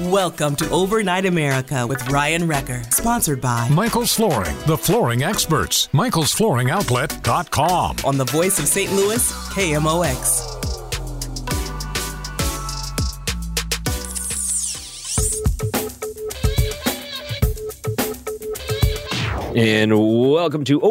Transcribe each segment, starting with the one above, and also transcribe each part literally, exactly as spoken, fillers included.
Welcome to Overnight America with Ryan Recker, sponsored by Michael's Flooring, the flooring experts. Michaels Flooring Outlet dot com. On the voice of Saint Louis, K M O X. And welcome to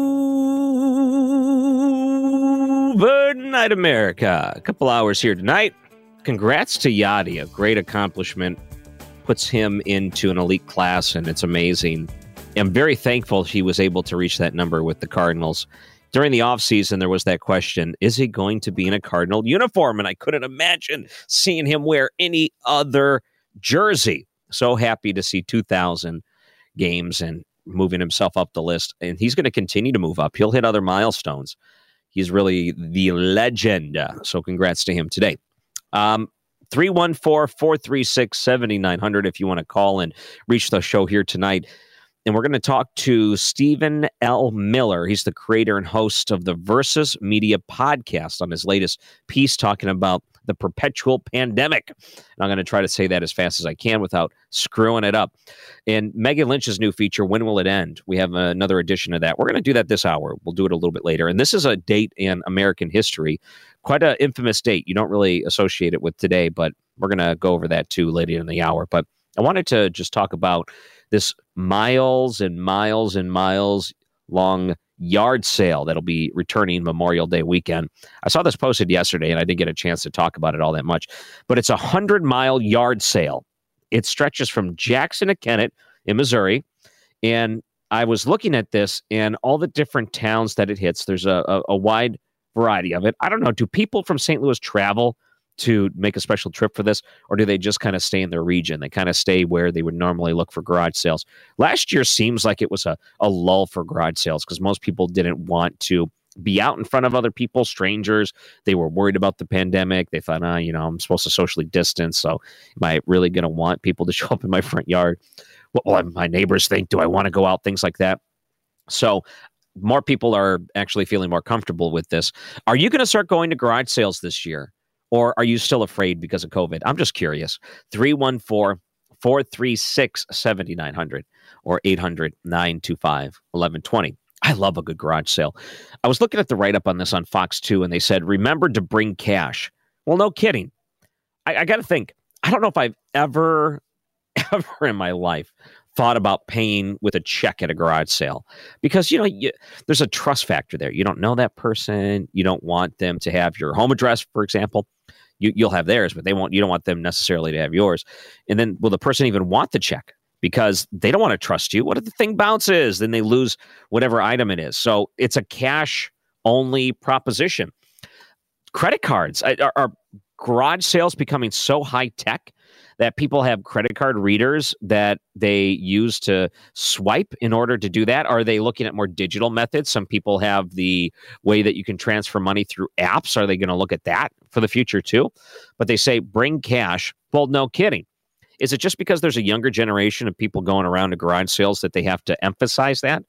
Overnight America. A couple hours here tonight. Congrats to Yadi, a great accomplishment. Puts him into an elite class, and it's amazing. I'm very thankful he was able to reach that number with the Cardinals. During the offseason, there was that question, is he going to be in a Cardinal uniform? And I couldn't imagine seeing him wear any other jersey. So happy to see two thousand games and moving himself up the list. And he's going to continue to move up. He'll hit other milestones. He's really the legend. So congrats to him today. Um, three one four, four three six, seven nine zero zero if you want to call and reach the show here tonight. And we're going to talk to Stephen L. Miller. He's the creator and host of the Versus Media podcast on his latest piece talking about the perpetual pandemic. And I'm going to try to say that as fast as I can without screwing it up. And Megan Lynch's new feature, When Will It End? We have another edition of that. We're going to do that this hour. We'll do it a little bit later. And this is a date in American history, quite an infamous date. You don't really associate it with today, but we're going to go over that too later in the hour. But I wanted to just talk about this miles and miles and miles long yard sale that'll be returning Memorial Day weekend. I saw this posted yesterday, and I didn't get a chance to talk about it all that much, but it's a hundred-mile yard sale. It stretches from Jackson to Kennett in Missouri, and I was looking at this and all the different towns that it hits. There's a, a, a wide variety of it. I don't know, do people from Saint Louis travel to make a special trip for this, or do they just kind of stay in their region? They kind of stay where they would normally look for garage sales. Last year seems like it was a, a lull for garage sales because most people didn't want to be out in front of other people, strangers. They were worried about the pandemic. They thought, oh, you know, I'm supposed to socially distance, so am I really going to want people to show up in my front yard? What will my neighbors think? Do I want to go out? Things like that. So more people are actually feeling more comfortable with this. Are you going to start going to garage sales this year? Or are you still afraid because of COVID? I'm just curious. three one four, four three six, seven nine zero zero or eight hundred, nine two five, one one two zero. I love a good garage sale. I was looking at the write-up on this on Fox two, and they said, remember to bring cash. Well, no kidding. I, I got to think. I don't know if I've ever, ever in my life thought about paying with a check at a garage sale because, you know, you, there's a trust factor there. You don't know that person. You don't want them to have your home address, for example. You, you'll have theirs, but they won't. You don't want them necessarily to have yours. And then will the person even want the check? Because they don't want to trust you. What if the thing bounces? Then they lose whatever item it is. So it's a cash-only proposition. Credit cards. Are, are garage sales becoming so high-tech that people have credit card readers that they use to swipe in order to do that? Are they looking at more digital methods? Some people have the way that you can transfer money through apps. Are they going to look at that for the future too? But they say, bring cash. Well, no kidding. Is it just because there's a younger generation of people going around to garage sales that they have to emphasize that?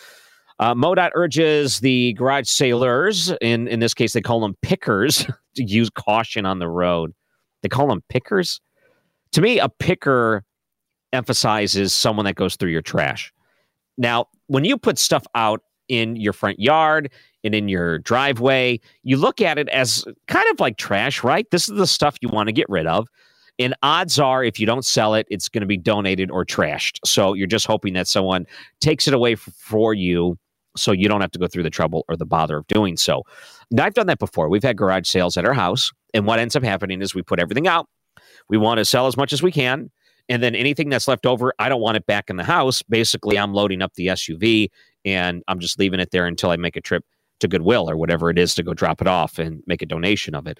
Uh, MoDOT urges the garage sailors, in, in this case, they call them pickers, to use caution on the road. They call them pickers? To me, a picker emphasizes someone that goes through your trash. Now, when you put stuff out in your front yard and in your driveway, you look at it as kind of like trash, right? This is the stuff you want to get rid of. And odds are, if you don't sell it, it's going to be donated or trashed. So you're just hoping that someone takes it away f- for you so you don't have to go through the trouble or the bother of doing so. Now, I've done that before. We've had garage sales at our house. And what ends up happening is we put everything out. We want to sell as much as we can. And then anything that's left over, I don't want it back in the house. Basically, I'm loading up the S U V and I'm just leaving it there until I make a trip to Goodwill or whatever it is to go drop it off and make a donation of it.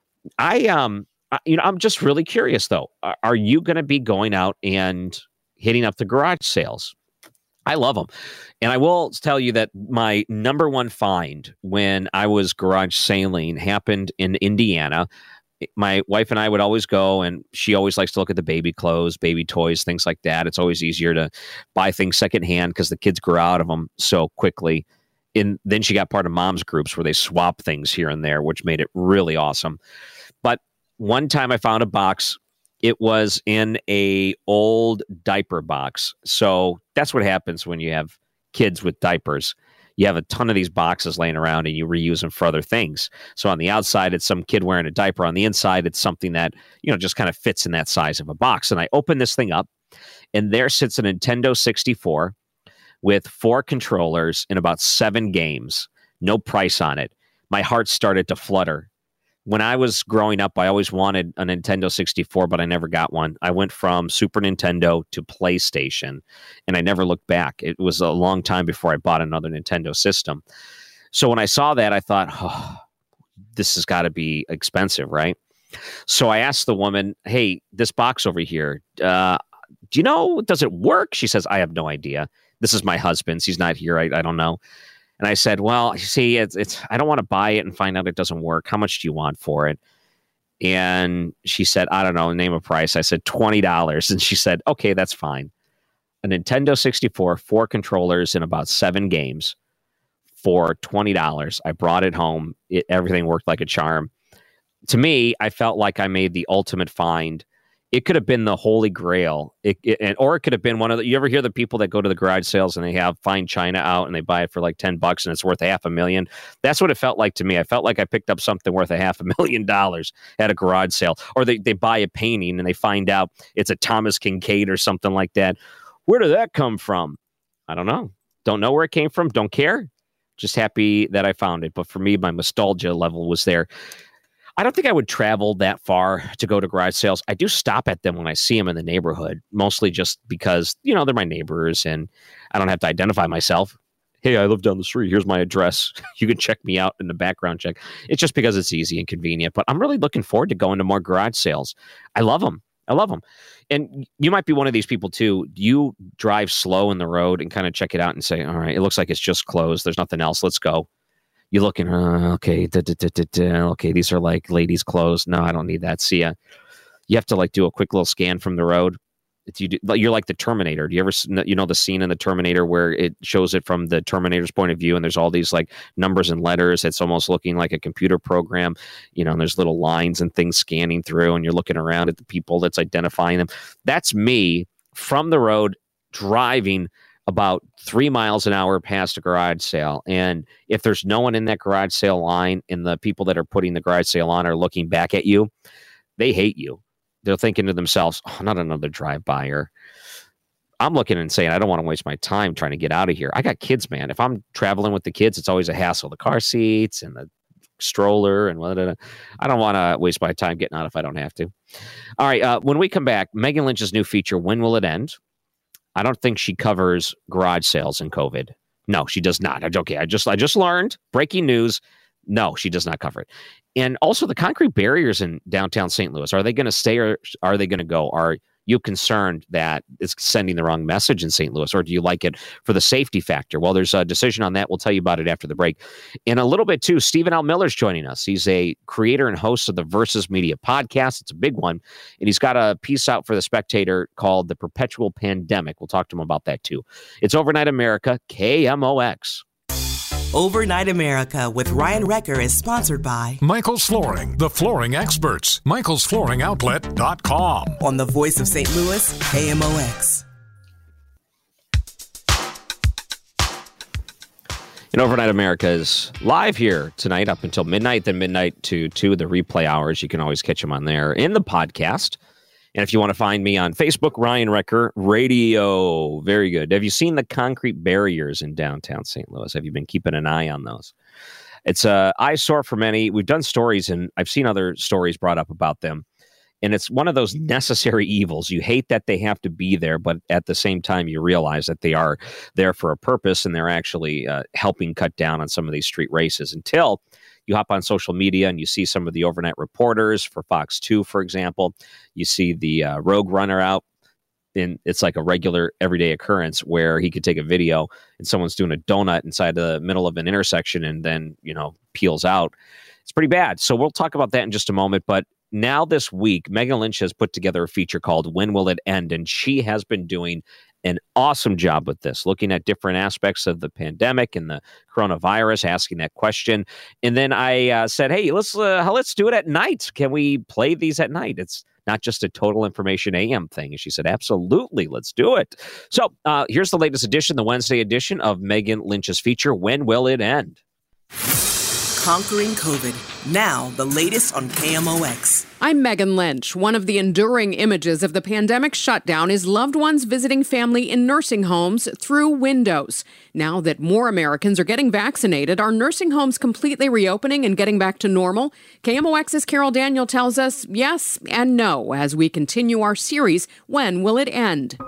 I, um, I, you know, I'm just really curious, though. Are, are you going to be going out and hitting up the garage sales? I love them. And I will tell you that my number one find when I was garage sailing happened in Indiana. My wife and I would always go, and she always likes to look at the baby clothes, baby toys, things like that. It's always easier to buy things secondhand because the kids grow out of them so quickly. And then she got part of mom's groups where they swap things here and there, which made it really awesome. But one time I found a box It was in a old diaper box. So that's what happens when you have kids with diapers. You have a ton of these boxes laying around and you reuse them for other things. So on the outside, it's some kid wearing a diaper. On the inside, it's something that, you know, just kind of fits in that size of a box. And I open this thing up, and there sits a Nintendo sixty-four with four controllers and about seven games. No price on it. My heart started to flutter. When I was growing up, I always wanted a Nintendo sixty-four, but I never got one. I went from Super Nintendo to PlayStation, and I never looked back. It was a long time before I bought another Nintendo system. So when I saw that, I thought, oh, this has got to be expensive, right? So I asked the woman, hey, this box over here, uh, do you know, does it work? She says, I have no idea. This is my husband's. He's not here. I, I don't know. And I said, well, you see, it's, it's, I don't want to buy it and find out it doesn't work. How much do you want for it? And she said, I don't know, name a price. I said, twenty dollars. And she said, okay, that's fine. A Nintendo sixty-four, four controllers and about seven games for twenty dollars. I brought it home. It, everything worked like a charm. To me, I felt like I made the ultimate find. It could have been the Holy Grail, it, it, or it could have been one of the, you ever hear the people that go to the garage sales and they have fine china out and they buy it for like ten bucks and it's worth a half a million? That's what it felt like to me. I felt like I picked up something worth a half a million dollars at a garage sale. Or they, they buy a painting and they find out it's a Thomas Kincaid or something like that. Where did that come from? I don't know. Don't know where it came from. Don't care. Just happy that I found it. But for me, my nostalgia level was there. I don't think I would travel that far to go to garage sales. I do stop at them when I see them in the neighborhood, mostly just because, you know, they're my neighbors and I don't have to identify myself. Hey, I live down the street. Here's my address. You can check me out in the background check. It's just because it's easy and convenient. But I'm really looking forward to going to more garage sales. I love them. I love them. And you might be one of these people too. You drive slow in the road and kind of check it out and say, all right, it looks like it's just closed. There's nothing else. Let's go. You looking, uh, okay, da, da, da, da, da, okay, these are like ladies' clothes. No, I don't need that. See ya. You have to like do a quick little scan from the road. If you do, you're like the Terminator. Do you ever, you know, the scene in the Terminator where it shows it from the Terminator's point of view, and there's all these like numbers and letters. It's almost looking like a computer program, you know, and there's little lines and things scanning through, and you're looking around at the people that's identifying them. That's me from the road driving about three miles an hour past a garage sale. And if there's no one in that garage sale line and the people that are putting the garage sale on are looking back at you, they hate you. They're thinking to themselves, oh, not another drive-byer. I'm looking and saying, I don't want to waste my time trying to get out of here. I got kids, man. If I'm traveling with the kids, it's always a hassle. The car seats and the stroller and whatever. I don't want to waste my time getting out if I don't have to. All right. Uh, when we come back, Megan Lynch's new feature, When Will It End? I don't think she covers garage sales and COVID. No, she does not. Okay, I just I just learned. Breaking news. No, she does not cover it. And also the concrete barriers in downtown Saint Louis. Are they going to stay or are they going to go? Are you concerned that it's sending the wrong message in Saint Louis, or do you like it for the safety factor? Well, there's a decision on that. We'll tell you about it after the break. In a little bit, too, Stephen L. Miller's joining us. He's a creator and host of the Versus Media podcast. It's a big one. And he's got a piece out for The Spectator called The Perpetual Pandemic. We'll talk to him about that, too. It's Overnight America, K M O X. Overnight America with Ryan Recker is sponsored by Michael's Flooring, the flooring experts. Michaels Flooring Outlet dot com. On the voice of Saint Louis, K M O X. And Overnight America is live here tonight up until midnight, then midnight to two, the replay hours. You can always catch them on there in the podcast. And if you want to find me on Facebook, Ryan Recker Radio. Very good. Have you seen the concrete barriers in downtown Saint Louis? Have you been keeping an eye on those? It's an eyesore for many. We've done stories, and I've seen other stories brought up about them. And it's one of those necessary evils. You hate that they have to be there, but at the same time, you realize that they are there for a purpose, and they're actually uh, helping cut down on some of these street races until you hop on social media and you see some of the overnight reporters for Fox two, for example. You see the uh, Rogue Runner out, and it's like a regular everyday occurrence where he could take a video and someone's doing a donut inside the middle of an intersection and then, you know, peels out. It's pretty bad. So we'll talk about that in just a moment. But now this week, Megan Lynch has put together a feature called When Will It End? And she has been doing an awesome job with this, looking at different aspects of the pandemic and the coronavirus, asking that question. And then I uh, said, hey, let's uh, let's do it at night. Can we play these at night? It's not just a Total Information A M thing. And she said, absolutely, let's do it. So uh, here's the latest edition, the Wednesday edition of Megan Lynch's feature, When Will It End? Conquering COVID. Now, the latest on K M O X. I'm Megan Lynch. One of the enduring images of the pandemic shutdown is loved ones visiting family in nursing homes through windows. Now that more Americans are getting vaccinated, are nursing homes completely reopening and getting back to normal? K M O X's Carol Daniel tells us yes and no as we continue our series, When Will It End?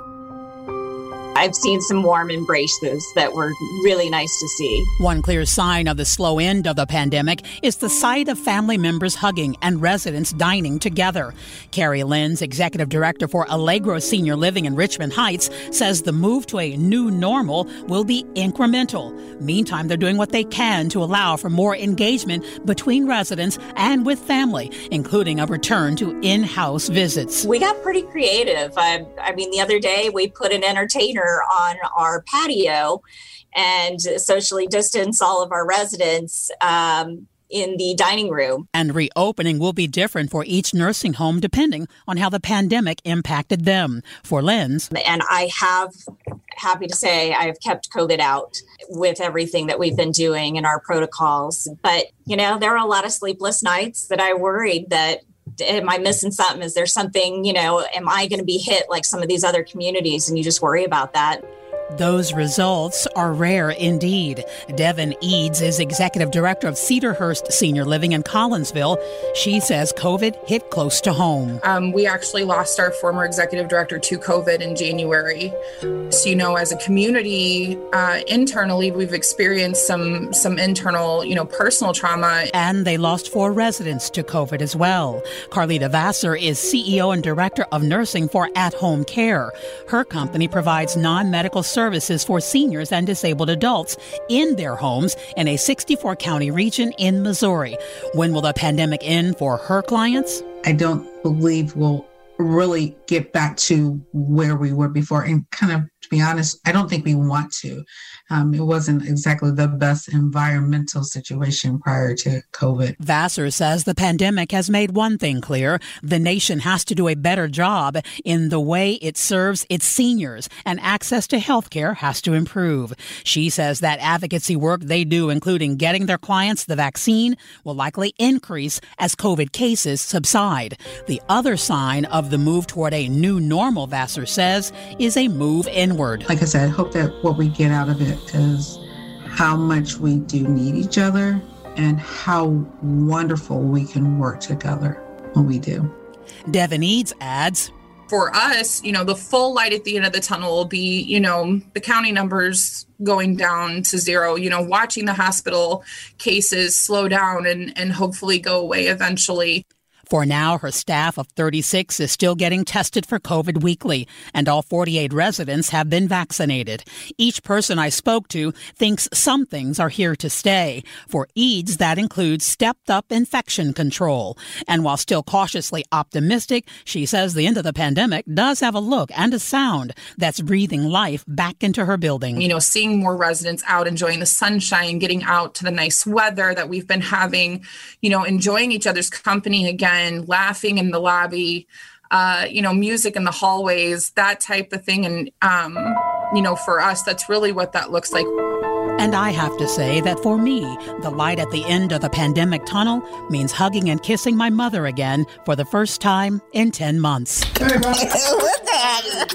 I've seen some warm embraces that were really nice to see. One clear sign of the slow end of the pandemic is the sight of family members hugging and residents dining together. Carrie Lenz, executive director for Allegro Senior Living in Richmond Heights, says the move to a new normal will be incremental. Meantime, they're doing what they can to allow for more engagement between residents and with family, including a return to in-house visits. We got pretty creative. I, I mean, the other day we put an entertainer on our patio and socially distance all of our residents um, in the dining room. And reopening will be different for each nursing home depending on how the pandemic impacted them. For Lenz. And I have, happy to say, I've kept COVID out with everything that we've been doing in our protocols. But, you know, there are a lot of sleepless nights that I worried that am I missing something? Is there something, you know, am I going to be hit like some of these other communities? And you just worry about that. Those results are rare indeed. Devin Eads is executive director of Cedarhurst Senior Living in Collinsville. She says COVID hit close to home. Um, we actually lost our former executive director to COVID in January. So, you know, as a community, uh, internally, we've experienced some some internal, you know, personal trauma. And they lost four residents to COVID as well. Carlita Vassar is C E O and director of nursing for At Home Care. Her company provides non-medical services services for seniors and disabled adults in their homes in a sixty-four county region in Missouri. When will the pandemic end for her clients? I don't believe we'll really get back to where we were before. And kind of, to be honest, I don't think we want to. Um, it wasn't exactly the best environmental situation prior to COVID. Vassar says the pandemic has made one thing clear. The nation has to do a better job in the way it serves its seniors, and access to health care has to improve. She says that advocacy work they do, including getting their clients the vaccine, will likely increase as COVID cases subside. The other sign of the move toward a new normal, Vassar says, is a move inward. Like I said, I hope that what we get out of it is how much we do need each other and how wonderful we can work together when we do. Devin Eads adds, for us, you know, the full light at the end of the tunnel will be, you know, the county numbers going down to zero, you know, watching the hospital cases slow down and, and hopefully go away eventually. For now, her staff of thirty-six is still getting tested for COVID weekly, and all forty-eight residents have been vaccinated. Each person I spoke to thinks some things are here to stay. For Eads, that includes stepped-up infection control. And while still cautiously optimistic, she says the end of the pandemic does have a look and a sound that's breathing life back into her building. You know, seeing more residents out enjoying the sunshine, getting out to the nice weather that we've been having, you know, enjoying each other's company again, and laughing in the lobby, uh, you know, music in the hallways, that type of thing. And, um, you know, for us, that's really what that looks like. And I have to say that for me, the light at the end of the pandemic tunnel means hugging and kissing my mother again for the first time in ten months. Hey, what's that?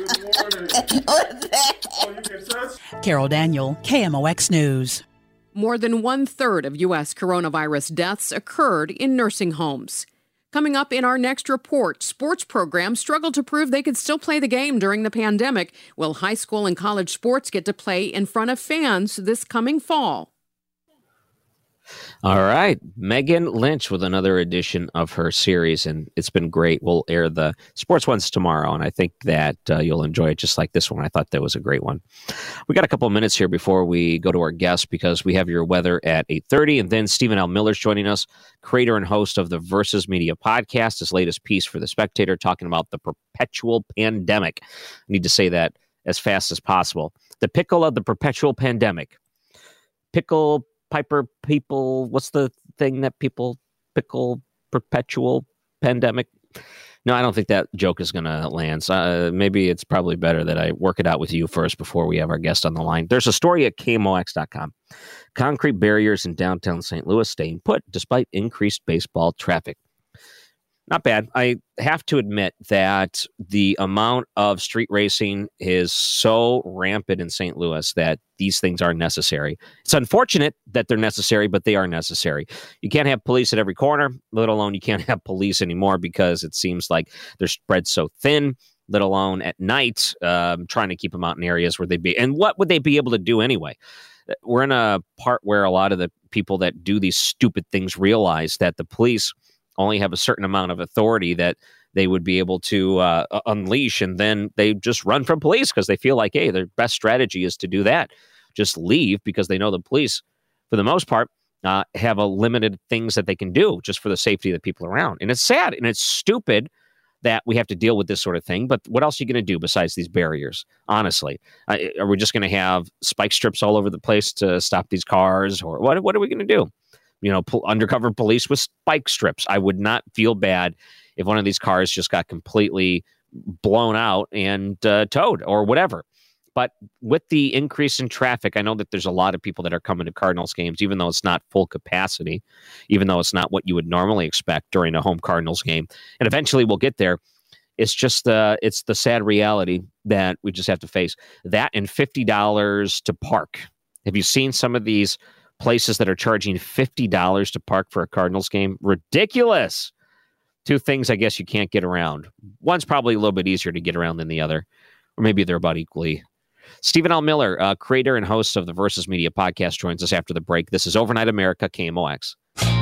What's that? Carol Daniel, K M O X News. More than one-third of U S coronavirus deaths occurred in nursing homes. Coming up in our next report, sports programs struggled to prove they could still play the game during the pandemic. Will high school and college sports get to play in front of fans this coming fall? All right. Megan Lynch with another edition of her series, and it's been great. We'll air the sports ones tomorrow, and I think that uh, you'll enjoy it just like this one. I thought that was a great one. We got a couple of minutes here before we go to our guests because we have your weather at eight thirty, and then Stephen L. Miller's joining us, creator and host of the Versus Media podcast, his latest piece for The Spectator, talking about the perpetual pandemic. I need to say that as fast as possible. The pickle of the perpetual pandemic. Pickle Piper people, what's the thing that people pickle perpetual pandemic? No, I don't think that joke is going to land. So, uh, maybe it's probably better that I work it out with you first before we have our guest on the line. There's a story at K M O X dot com. Concrete barriers in downtown Saint Louis staying put despite increased baseball traffic. Not bad. I have to admit that the amount of street racing is so rampant in Saint Louis that these things are necessary. It's unfortunate that they're necessary, but they are necessary. You can't have police at every corner, let alone you can't have police anymore because it seems like they're spread so thin, let alone at night, um, trying to keep them out in areas where they'd be. And what would they be able to do anyway? We're in a part where a lot of the people that do these stupid things realize that the police only have a certain amount of authority that they would be able to uh, unleash, and then they just run from police because they feel like, hey, their best strategy is to do that. Just leave because they know the police, for the most part, uh, have a limited things that they can do just for the safety of the people around. And it's sad and it's stupid that we have to deal with this sort of thing. But what else are you going to do besides these barriers? Honestly, uh, are we just going to have spike strips all over the place to stop these cars, or what? What are we going to do? You know, po- undercover police with spike strips. I would not feel bad if one of these cars just got completely blown out and uh, towed or whatever. But with the increase in traffic, I know that there's a lot of people that are coming to Cardinals games, even though it's not full capacity, even though it's not what you would normally expect during a home Cardinals game. And eventually we'll get there. It's just uh, it's the sad reality that we just have to face. That and fifty dollars to park. Have you seen some of these places that are charging fifty dollars to park for a Cardinals game? Ridiculous. Two things I guess you can't get around. One's probably a little bit easier to get around than the other, or maybe they're about equally. Stephen L. Miller, uh, creator and host of the Versus Media podcast, joins us after the break. This is Overnight America, K M O X.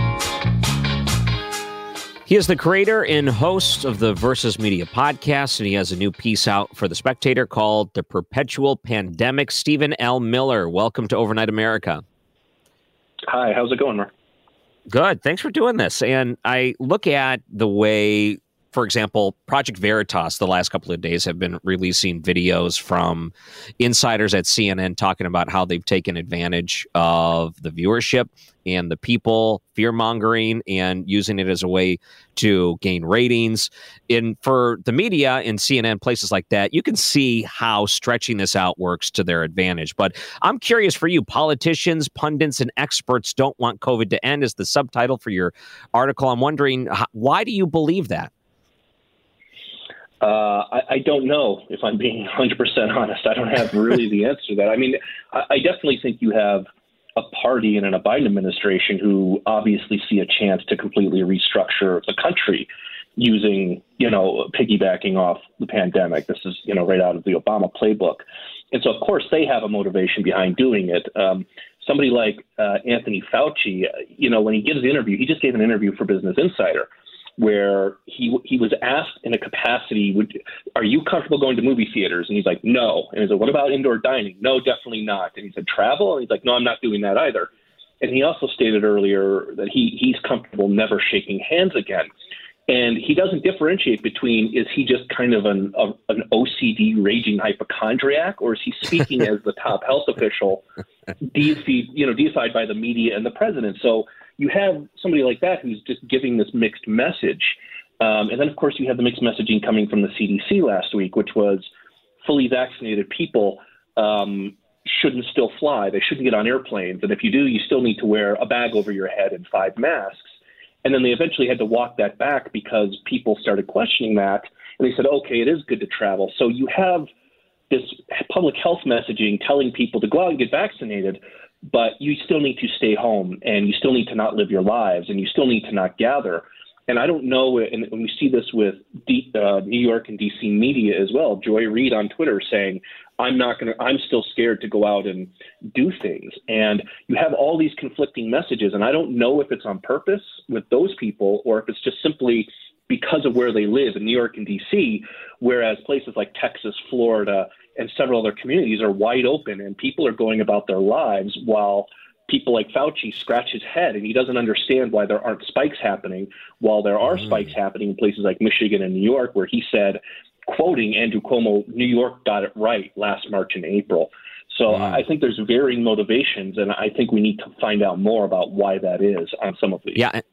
He is the creator and host of the Versus Media podcast, and he has a new piece out for The Spectator called The Perpetual Pandemic. Stephen L. Miller, welcome to Overnight America. Hi, how's it going, Mark? Good. Thanks for doing this. And I look at the way, for example, Project Veritas the last couple of days have been releasing videos from insiders at C N N talking about how they've taken advantage of the viewership and the people fear-mongering and using it as a way to gain ratings. And for the media in C N N, places like that, you can see how stretching this out works to their advantage. But I'm curious for you, politicians, pundits, and experts don't want COVID to end is the subtitle for your article. I'm wondering, why do you believe that? Uh, I, I don't know, if I'm being one hundred percent honest. I don't have really the answer to that. I mean, I, I definitely think you have a party and in a Biden administration who obviously see a chance to completely restructure the country using, you know, piggybacking off the pandemic. This is, you know, right out of the Obama playbook. And so, of course, they have a motivation behind doing it. Um, somebody like uh, Anthony Fauci, you know, when he gives the interview, he just gave an interview for Business Insider, where he he was asked in a capacity, would, are you comfortable going to movie theaters? And he's like, no. And he said, what about indoor dining? No, definitely not. And he said, travel? And he's like, no, I'm not doing that either. And he also stated earlier that he he's comfortable never shaking hands again. And he doesn't differentiate between, is he just kind of an a, an O C D raging hypochondriac, or is he speaking as the top health official, deified, you know, deified by the media and the president? So you have somebody like that who's just giving this mixed message. Um, and then, of course, you have the mixed messaging coming from the C D C last week, which was fully vaccinated people um, shouldn't still fly. They shouldn't get on airplanes. And if you do, you still need to wear a bag over your head and five masks. And then they eventually had to walk that back because people started questioning that. And they said, okay, it is good to travel. So you have this public health messaging telling people to go out and get vaccinated, but you still need to stay home and you still need to not live your lives and you still need to not gather. And I don't know, and we see this with D, uh, New York and D C media as well. Joy Reid on Twitter saying, I'm not going to, I'm still scared to go out and do things. And you have all these conflicting messages. And I don't know if it's on purpose with those people or if it's just simply because of where they live in New York and D C, whereas places like Texas, Florida, and several other communities are wide open and people are going about their lives while people like Fauci scratch his head and he doesn't understand why there aren't spikes happening while there are mm. spikes happening in places like Michigan and New York, where he said, quoting Andrew Cuomo, New York got it right last March and April. So mm. I think there's varying motivations, and I think we need to find out more about why that is on some of these. Yeah.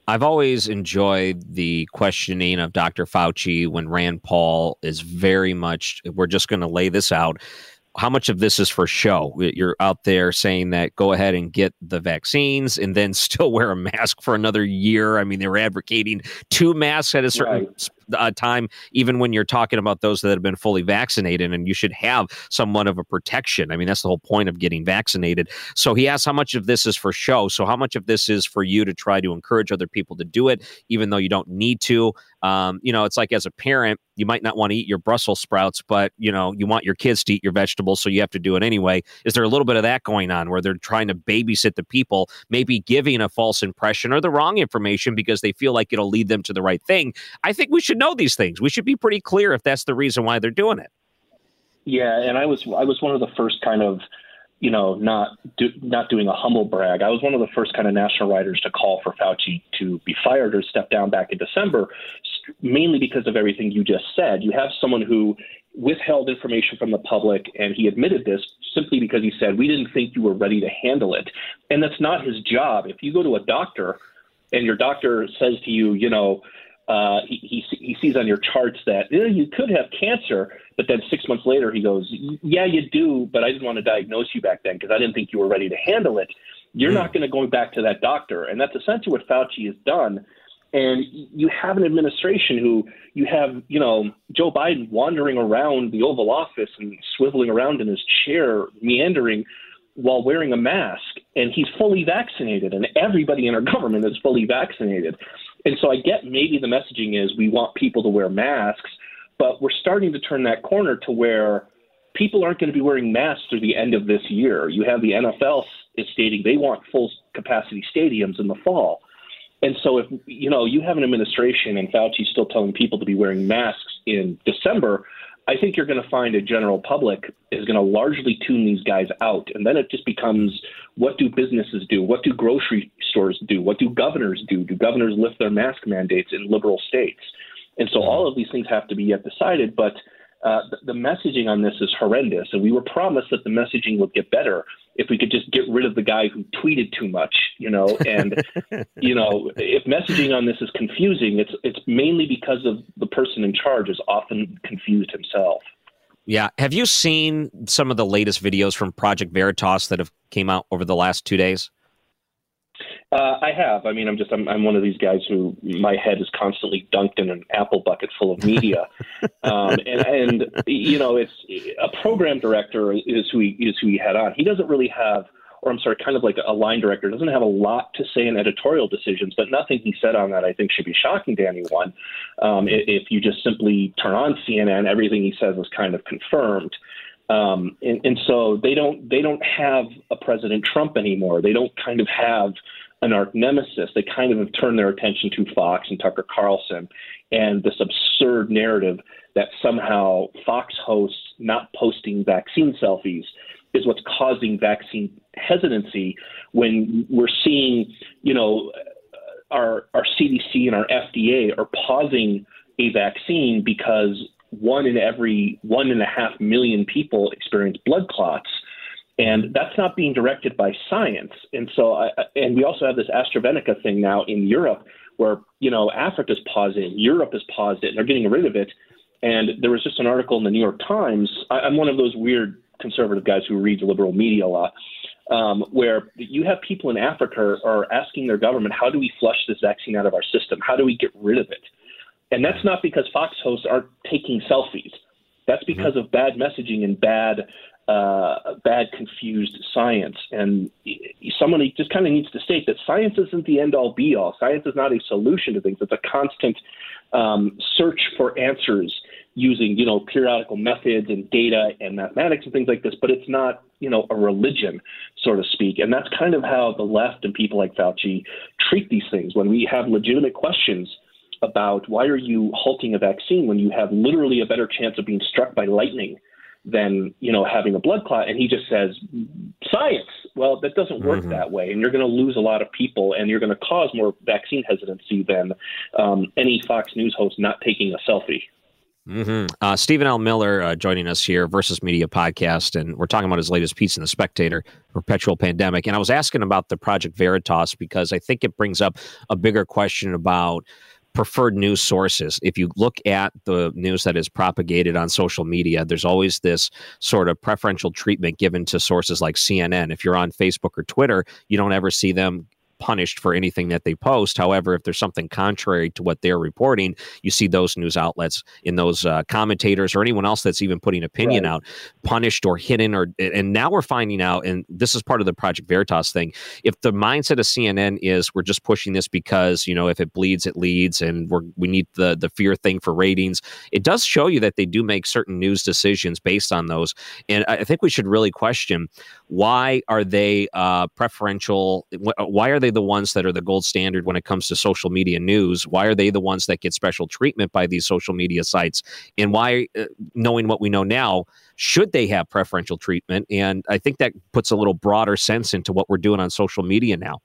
I've always enjoyed the questioning of Doctor Fauci when Rand Paul is very much, we're just going to lay this out. How much of this is for show? You're out there saying that go ahead and get the vaccines and then still wear a mask for another year. I mean, they were advocating two masks at a certain right. uh, time, even when you're talking about those that have been fully vaccinated, and you should have somewhat of a protection. I mean, that's the whole point of getting vaccinated. So he asks how much of this is for show. So how much of this is for you to try to encourage other people to do it, even though you don't need to? Um, you know, it's like as a parent, you might not want to eat your Brussels sprouts, but, you know, you want your kids to eat your vegetables, so you have to do it anyway. Is there a little bit of that going on where they're trying to babysit the people, maybe giving a false impression or the wrong information because they feel like it'll lead them to the right thing? I think we should know these things. We should be pretty clear if that's the reason why they're doing it. Yeah, and I was I was one of the first kind of, you know, not do, not doing a humble brag. I was one of the first kind of national writers to call for Fauci to be fired or step down back in December, mainly because of everything you just said. You have someone who withheld information from the public, and he admitted this simply because he said, we didn't think you were ready to handle it. And that's not his job. If you go to a doctor and your doctor says to you, you know, Uh, he, he he sees on your charts that eh, you could have cancer, but then six months later he goes, yeah, you do, but I didn't want to diagnose you back then because I didn't think you were ready to handle it. You're mm. not going to go back to that doctor. And that's essentially what Fauci has done. And you have an administration who you have, you know, Joe Biden wandering around the Oval Office and swiveling around in his chair, meandering while wearing a mask. And he's fully vaccinated, and everybody in our government is fully vaccinated. And so I get maybe the messaging is we want people to wear masks, but we're starting to turn that corner to where people aren't going to be wearing masks through the end of this year. You have the N F L is stating they want full capacity stadiums in the fall. And so if, you know, you have an administration and Fauci's still telling people to be wearing masks in December, I think you're going to find a general public is going to largely tune these guys out. And then it just becomes, what do businesses do? What do grocery stores do? What do governors do? Do governors lift their mask mandates in liberal states? And so all of these things have to be yet decided. But uh, the, the messaging on this is horrendous. And we were promised that the messaging would get better if we could just get rid of the guy who tweeted too much, you know, and, you know, if messaging on this is confusing, it's it's mainly because of the person in charge is often confused himself. Yeah. Have you seen some of the latest videos from Project Veritas that have came out over the last two days? Uh, I have. I mean, I'm just I'm, I'm one of these guys who my head is constantly dunked in an apple bucket full of media, um, and, and you know, it's a program director is who he is who he had on. He doesn't really have, or I'm sorry, kind of like a line director doesn't have a lot to say in editorial decisions, but nothing he said on that I think should be shocking to anyone. Um, if you just simply turn on C N N, everything he says is kind of confirmed. Um, and, and so they don't they don't have a President Trump anymore. They don't kind of have an arch nemesis. They kind of have turned their attention to Fox and Tucker Carlson and this absurd narrative that somehow Fox hosts not posting vaccine selfies is what's causing vaccine hesitancy when we're seeing, you know, our our C D C and our F D A are pausing a vaccine because one in every one and a half million people experience blood clots. And that's not being directed by science. And so, I, and we also have this AstraZeneca thing now in Europe where, you know, Africa's paused it, Europe has paused it, and they're getting rid of it. And there was just an article in the New York Times. I, I'm one of those weird conservative guys who reads liberal media a lot, um, where you have people in Africa are asking their government, how do we flush this vaccine out of our system? How do we get rid of it? And that's not because Fox hosts aren't taking selfies. That's because mm-hmm. of bad messaging and bad Uh, bad, confused science. And someone just kind of needs to state that science isn't the end-all, be-all. Science is not a solution to things. It's a constant um, search for answers using, you know, periodical methods and data and mathematics and things like this. But it's not, you know, a religion, so to speak. And that's kind of how the left and people like Fauci treat these things. When we have legitimate questions about why are you halting a vaccine when you have literally a better chance of being struck by lightning than, you know, having a blood clot. And he just says, science. Well, that doesn't work mm-hmm. that way. And you're going to lose a lot of people, and you're going to cause more vaccine hesitancy than um, any Fox News host not taking a selfie. Mm-hmm. Uh, Stephen L. Miller uh, joining us here, Versus Media Podcast, and we're talking about his latest piece in The Spectator, Perpetual Pandemic. And I was asking about the Project Veritas because I think it brings up a bigger question about preferred news sources. If you look at the news that is propagated on social media, there's always this sort of preferential treatment given to sources like C N N. If you're on Facebook or Twitter, you don't ever see them punished for anything that they post. However, if there's something contrary to what they're reporting, you see those news outlets and those uh, commentators or anyone else that's even putting opinion right. out punished or hidden. Or and now we're finding out, and this is part of the Project Veritas thing, if the mindset of C N N is we're just pushing this because, you know, if it bleeds, it leads, and we're, we need the, the fear thing for ratings, it does show you that they do make certain news decisions based on those. And I think we should really question, why are they uh, preferential? Why are they the ones that are the gold standard when it comes to social media news? Why are they the ones that get special treatment by these social media sites? And why, uh, knowing what we know now, should they have preferential treatment? And I think that puts a little broader sense into what we're doing on social media now.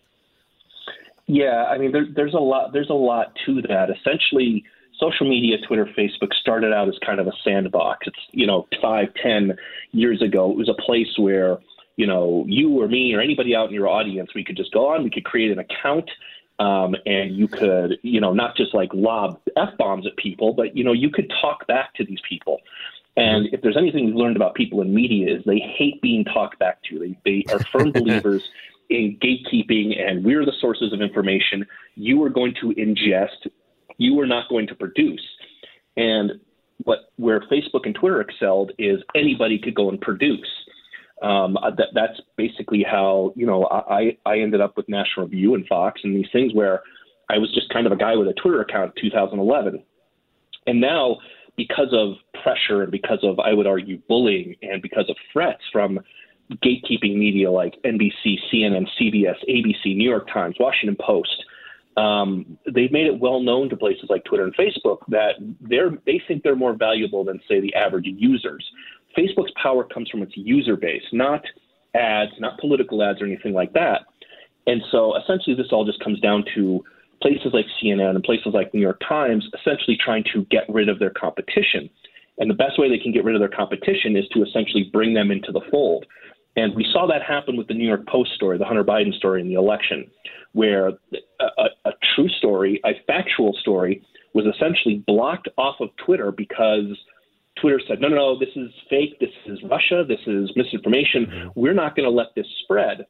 Yeah, I mean, there, there's a lot. There's a lot to that. Essentially, social media, Twitter, Facebook started out as kind of a sandbox. It's, you know, five, ten years ago, it was a place where, you know, you or me or anybody out in your audience, we could just go on, we could create an account, um, and you could, you know, not just like lob F-bombs at people, but, you know, you could talk back to these people. And if there's anything we've learned about people in media is they hate being talked back to. They, they are firm believers in gatekeeping, and we're the sources of information. You are going to ingest. You are not going to produce. And what where Facebook and Twitter excelled is anybody could go and produce. Um, that, that's basically how, you know, I, I ended up with National Review and Fox and these things where I was just kind of a guy with a Twitter account in two thousand eleven. And now, because of pressure and because of, I would argue, bullying and because of threats from gatekeeping media like N B C, C N N, C B S, A B C, New York Times, Washington Post, um, they've made it well known to places like Twitter and Facebook that they're they think they're more valuable than, say, the average users. Facebook's power comes from its user base, not ads, not political ads or anything like that. And so essentially this all just comes down to places like C N N and places like New York Times essentially trying to get rid of their competition. And the best way they can get rid of their competition is to essentially bring them into the fold. And we saw that happen with the New York Post story, the Hunter Biden story in the election, where a, a, a true story, a factual story, was essentially blocked off of Twitter because Twitter said, no, no, no, this is fake. This is Russia. This is misinformation. Mm-hmm. We're not going to let this spread.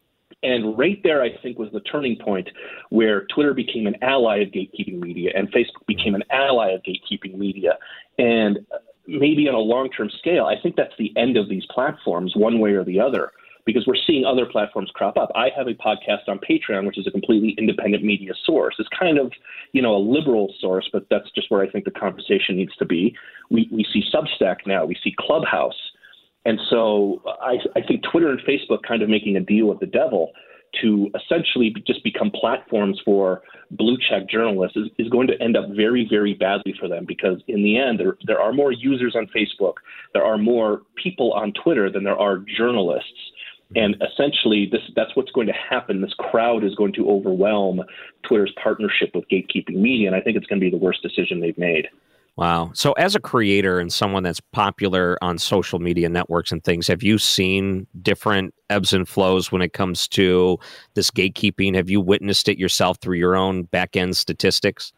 And right there, I think, was the turning point where Twitter became an ally of gatekeeping media and Facebook became an ally of gatekeeping media. And maybe on a long-term scale, I think that's the end of these platforms one way or the other, because we're seeing other platforms crop up. I have a podcast on Patreon, which is a completely independent media source. It's kind of, you know, a liberal source, but that's just where I think the conversation needs to be. We we see Substack now. We see Clubhouse. And so I, I think Twitter and Facebook kind of making a deal with the devil to essentially just become platforms for blue check journalists is, is going to end up very, very badly for them, because in the end, there, there are more users on Facebook. There are more people on Twitter than there are journalists. And essentially, this that's what's going to happen. This crowd is going to overwhelm Twitter's partnership with gatekeeping media, and I think it's going to be the worst decision they've made. Wow. So as a creator and someone that's popular on social media networks and things, have you seen different ebbs and flows when it comes to this gatekeeping? Have you witnessed it yourself through your own back-end statistics?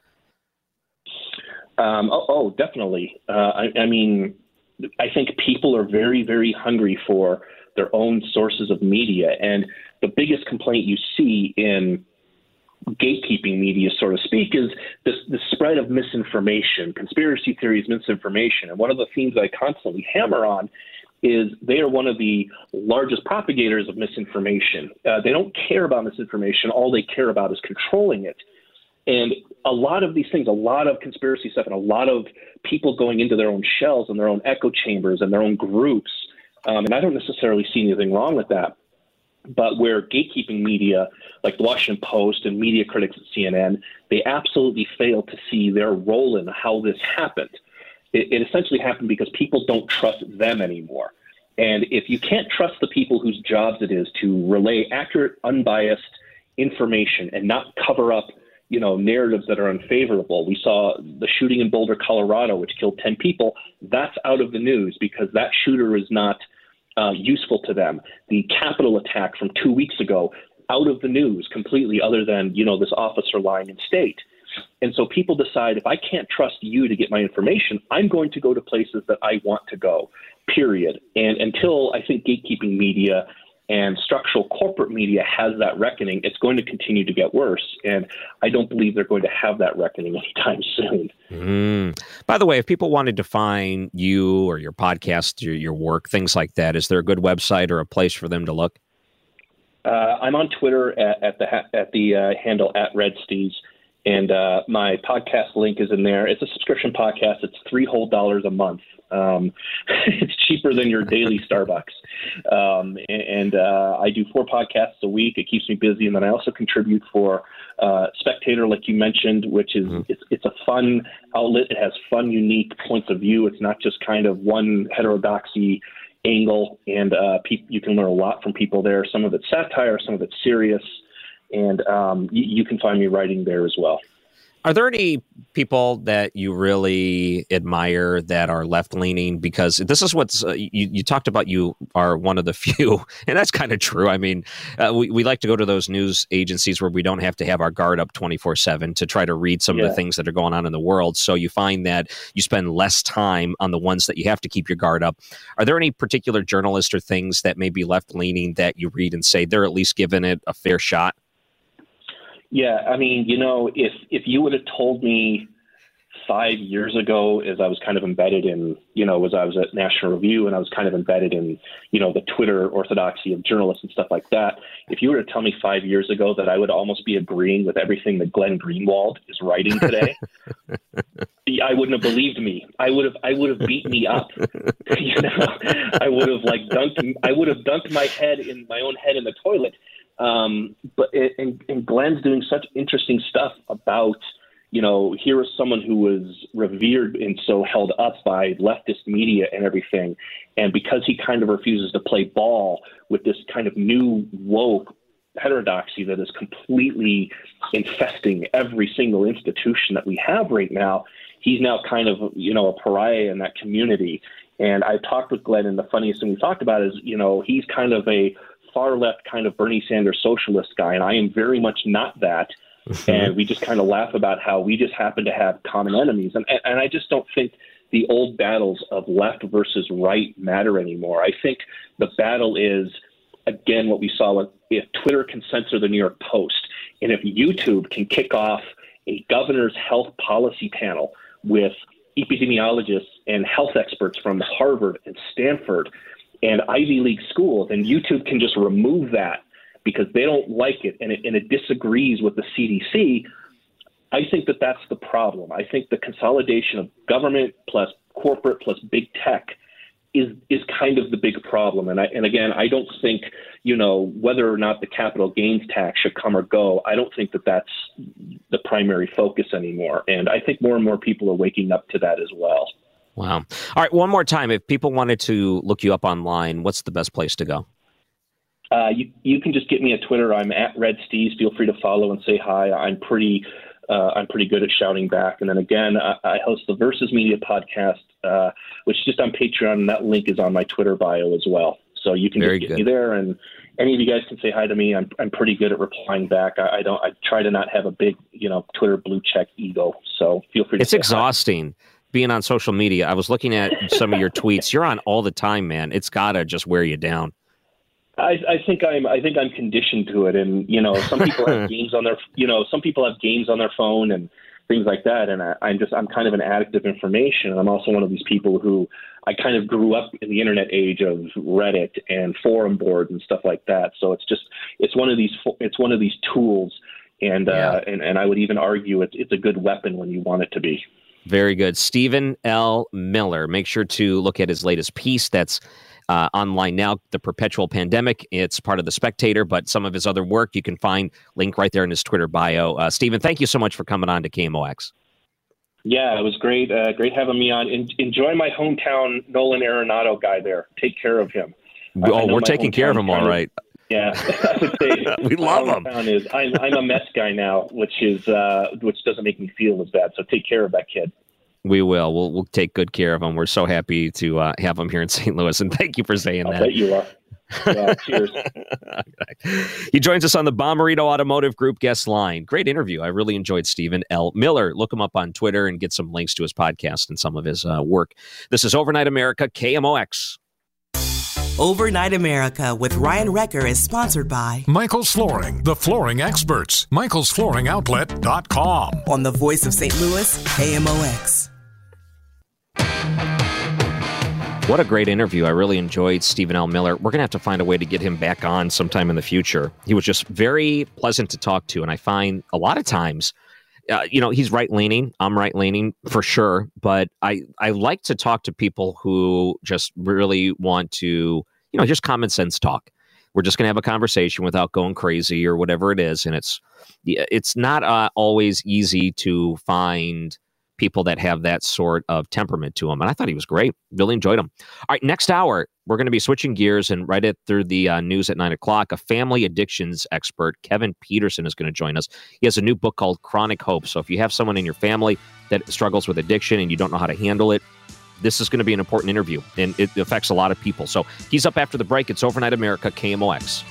Um, oh, oh, definitely. Uh, I, I mean, I think people are very, very hungry for their own sources of media. And the biggest complaint you see in gatekeeping media, so to speak, is this, the spread of misinformation, conspiracy theories, misinformation. And one of the themes I constantly hammer on is they are one of the largest propagators of misinformation. Uh, they don't care about misinformation. All they care about is controlling it. And a lot of these things, a lot of conspiracy stuff, and a lot of people going into their own shells and their own echo chambers and their own groups. Um, and I don't necessarily see anything wrong with that. But where gatekeeping media, like the Washington Post and media critics at C N N, they absolutely fail to see their role in how this happened. It, it essentially happened because people don't trust them anymore. And if you can't trust the people whose jobs it is to relay accurate, unbiased information and not cover up you know, narratives that are unfavorable. We saw the shooting in Boulder, Colorado, which killed ten people. That's out of the news because that shooter is not uh, useful to them. The Capitol attack from two weeks ago, out of the news completely, other than, you know, this officer lying in state. And so people decide, if I can't trust you to get my information, I'm going to go to places that I want to go, period. And until I think gatekeeping media and structural corporate media has that reckoning, it's going to continue to get worse. And I don't believe they're going to have that reckoning anytime soon. Mm. By the way, if people wanted to find you or your podcast, your, your work, things like that, is there a good website or a place for them to look? Uh, I'm on Twitter at, at the at the uh, handle at RedSteez, and uh, my podcast link is in there. It's a subscription podcast. It's three whole dollars a month. Um, it's cheaper than your daily Starbucks. Um, and and uh, I do four podcasts a week. It keeps me busy. And then I also contribute for uh, Spectator, like you mentioned, which is mm-hmm. it's, it's a fun outlet. It has fun, unique points of view. It's not just kind of one heterodoxy angle. And uh, pe- you can learn a lot from people there. Some of it's satire, some of it's serious. And um, y- you can find me writing there as well. Are there any people that you really admire that are left-leaning? Because this is what's uh, you, you talked about. You are one of the few, and that's kind of true. I mean, uh, we, we like to go to those news agencies where we don't have to have our guard up twenty-four seven to try to read some yeah. of the things that are going on in the world. So you find that you spend less time on the ones that you have to keep your guard up. Are there any particular journalists or things that may be left-leaning that you read and say they're at least giving it a fair shot? Yeah, I mean, you know, if if you would have told me five years ago, as I was kind of embedded in, you know, as I was at National Review and I was kind of embedded in, you know, the Twitter orthodoxy of journalists and stuff like that, if you were to tell me five years ago that I would almost be agreeing with everything that Glenn Greenwald is writing today, I wouldn't have believed me. I would have, I would have beat me up. You know, I would have like dunked, I would have dunked my head in my own head in the toilet. Um, but it, and, and Glenn's doing such interesting stuff about, you know, here is someone who was revered and so held up by leftist media and everything. And because he kind of refuses to play ball with this kind of new woke heterodoxy that is completely infesting every single institution that we have right now, he's now kind of, you know, a pariah in that community. And I talked with Glenn, and the funniest thing we talked about is, you know, he's kind of a far left kind of Bernie Sanders socialist guy, and I am very much not that. And we just kind of laugh about how we just happen to have common enemies. And, and I just don't think the old battles of left versus right matter anymore. I think the battle is, again, what we saw, if Twitter can censor the New York Post, and if YouTube can kick off a governor's health policy panel with epidemiologists and health experts from Harvard and Stanford and Ivy League schools, and YouTube can just remove that because they don't like it and, it and it disagrees with the C D C, I think that that's the problem. I think the consolidation of government plus corporate plus big tech is is kind of the big problem. And I, and again, I don't think, you know, whether or not the capital gains tax should come or go, I don't think that that's the primary focus anymore. And I think more and more people are waking up to that as well. Wow. All right. One more time. If people wanted to look you up online, what's the best place to go? Uh, you, you can just get me at Twitter. I'm at RedSteez. Feel free to follow and say hi. I'm pretty uh, I'm pretty good at shouting back. And then again, I, I host the Versus Media podcast, uh, which is just on Patreon. And that link is on my Twitter bio as well. So you can Very just get good. me there. And any of you guys can say hi to me. I'm I'm pretty good at replying back. I, I don't I try to not have a big, you know, Twitter blue check ego. So feel free to It's say exhausting. Hi. Being on social media. I was looking at some of your tweets. You're on all the time, man. It's gotta just wear you down. I, I think I'm. I think I'm conditioned to it, and you know, some people have games on their. You know, some people have games on their phone and things like that. And I, I'm just. I'm kind of an addict of information, and I'm also one of these people who I kind of grew up in the internet age of Reddit and forum boards and stuff like that. So it's just. It's one of these. It's one of these tools, and yeah. uh, and and I would even argue it's it's a good weapon when you want it to be. Very good. Stephen L. Miller. Make sure to look at his latest piece that's uh, online now, The Perpetual Pandemic. It's part of The Spectator, but some of his other work you can find, link right there in his Twitter bio. Uh, Stephen, thank you so much for coming on to K M O X. Yeah, it was great. Uh, great having me on. En- enjoy my hometown Nolan Arenado guy there. Take care of him. Oh, we're taking care of him, all right. Yeah, I would say we love them. Is I'm, I'm a Mets guy now, which is uh, which doesn't make me feel as bad. So take care of that kid. We will. We'll we'll take good care of him. We're so happy to uh, have him here in Saint Louis, and thank you for saying I'll that. bet you are. Yeah, cheers. He joins us on the Bommarito Automotive Group guest line. Great interview. I really enjoyed Stephen L. Miller. Look him up on Twitter and get some links to his podcast and some of his uh, work. This is Overnight America, K M O X. Overnight America with Ryan Recker is sponsored by Michael's Flooring, the flooring experts. Michaels Flooring Outlet dot com. On the voice of Saint Louis, K M O X. What a great interview. I really enjoyed Stephen L. Miller. We're going to have to find a way to get him back on sometime in the future. He was just very pleasant to talk to, and I find a lot of times, uh, you know, he's right-leaning. I'm right-leaning for sure, but I, I like to talk to people who just really want to, you know, just common sense talk. We're just going to have a conversation without going crazy or whatever it is, and it's it's not uh, always easy to find people that have that sort of temperament to them. And I thought he was great. Really enjoyed him. All right, next hour, we're going to be switching gears, and right at through the uh, news at nine o'clock, a family addictions expert, Kevin Peterson, is going to join us. He has a new book called Chronic Hope. So if you have someone in your family that struggles with addiction and you don't know how to handle it, this is going to be an important interview, and it affects a lot of people. So he's up after the break. It's Overnight America, K M O X.